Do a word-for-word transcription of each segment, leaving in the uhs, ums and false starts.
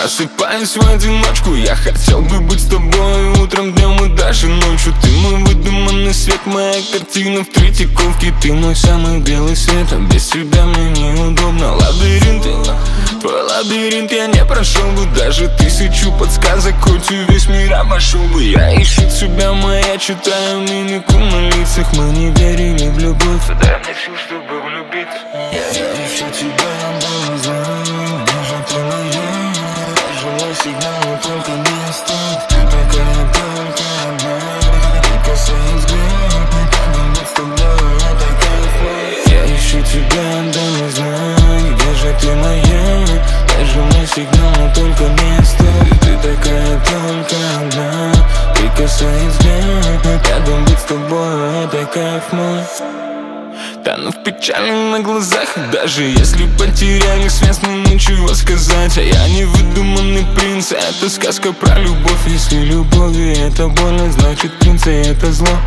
Просыпаюсь в одиночку, я хотел бы быть с тобой утром, днем и даже ночью. Ты мой выдуманный свет, моя картина в Третьяковке. Ты мой самый белый свет, а без тебя мне неудобно. Лабиринт, твой лабиринт я не прошел бы даже тысячу подсказок, хоть и весь мир обошел бы. Я ищу тебя, моя, читаю мимику на лицах. Мы не верили в любовь, дай мне сил, чтобы влюбиться. Я, я ищу тебя, давно знаю, даже ты моя. Живой сигнал, но только не оставь. Ты такая только одна, ты касаясь взгляд. Надо быть с тобой, это кайф. Я ищу тебя, давно знаю, где же ты моя. Дай живой сигнал, но только не оставь. Ты такая только одна, ты касаясь взгляд. Рядом быть с тобой, это кайф мой. Тону в печали на глазах, даже если потеряли связь, но ничего сказать. А я не выдуманный принц, это сказка про любовь. Если любовь и это больно, значит принц и это зло.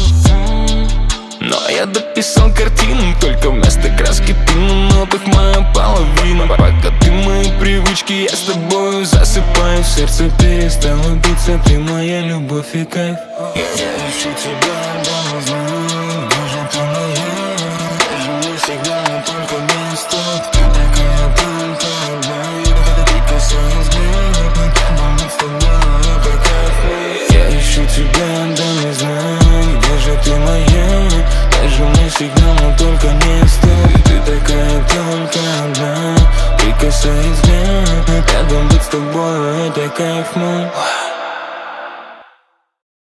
Но я дописал картину, только вместо краски ты на нотах моя половина. Пока ты мои привычки, я с тобою засыпаю. Сердце перестало биться, ты моя любовь и кайф. Я, я ищу тебя, давно знаю, даже ты моя. Всегда, но только не стоит. Ты такая только одна, ты касаясь взгляд. Надо быть с тобой, это кайф. Я ищу тебя, да не знаю, где же ты моя. Даже мне сигнал, но только не стоит. Ты такая только одна, ты касаясь взгляд. Рядом быть с тобой, это кайф мой.